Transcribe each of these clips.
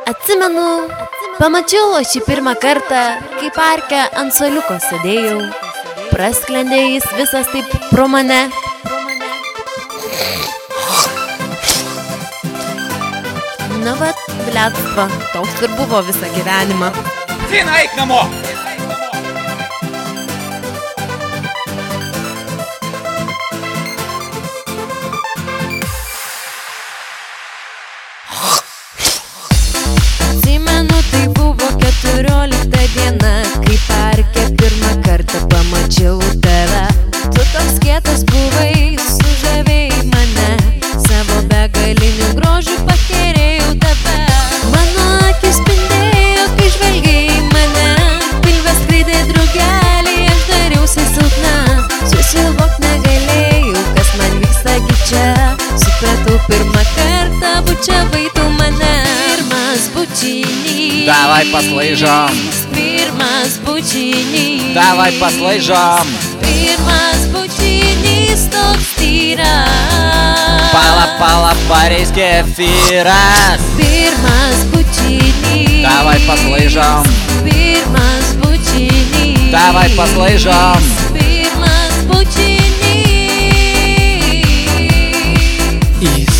Atsimenu, pamačiau aš jį pirmą kartą, kai parke ant suoliuko sėdėjau. Prasklendė jis visas taip pro mane. Na vat, bletva, toks ir buvo visą gyvenimą. Tina, eik namo! Atsimenu, tai buvo 14 diena, kai parke pirmą kartą pamačiau tave. Tu toks kietas buvai, sužavėjai mane, savo begaliniu grožiu pakerėjau tave. Mano akis spindėjo, kai žvelgėjai mane, pilve skraidė drugeliai, aš dariausi silpna. Susivokt negalėjau, kas man vyksta gi čia. Supratau pirmą kartą, bučiavai tu mane. Pirmas bučinys, Давай послайжам, pirmas bučinys, давай послайжам. pirmas bučinys toks tyras. Pala парень кефирас. Pirmas bučinys, Давай послайжам, pirmas bučinys, давай послайжам. pirmas bučinys. Is.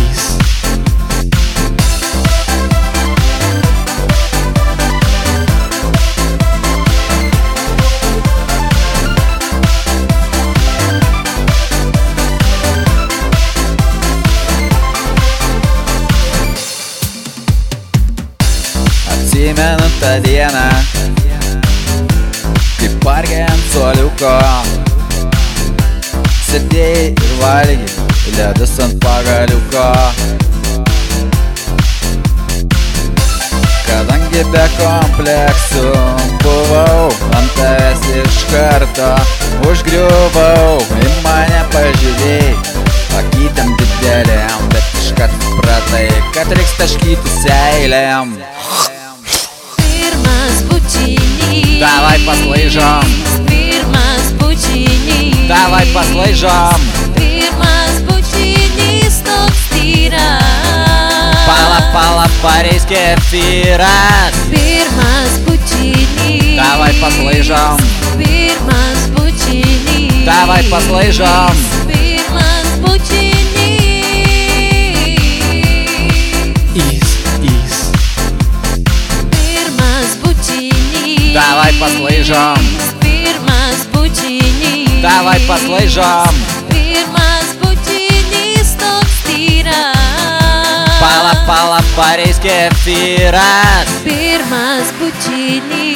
Atsimenu tą dieną, kai parke ant suoliuko sėdėjai ir valgei ledus ant pagaliuko. Kadangi be kompleksų buvau, ant tavęs iš karto užgriuvau. Į mane pažiūrėjai, akytėm didelėm, bet iškart supratai, kad reiks taškytis eilėm. Pirmas bučinys, Давай послайжам, pirmas bučinys, давай послайжам. pirmas bučinys toks tyras. Pala парень кефирас. Pirmas bučinys, Давай послайжам, pirmas bučinys, давай послайжам. pirmas bučinys. Pirmas bučinys, Давай послайжам, pirmas bučinys, давай послайжам. pirmas bučinys toks tyras. Pala парень кефирас. Pirmas bučinys.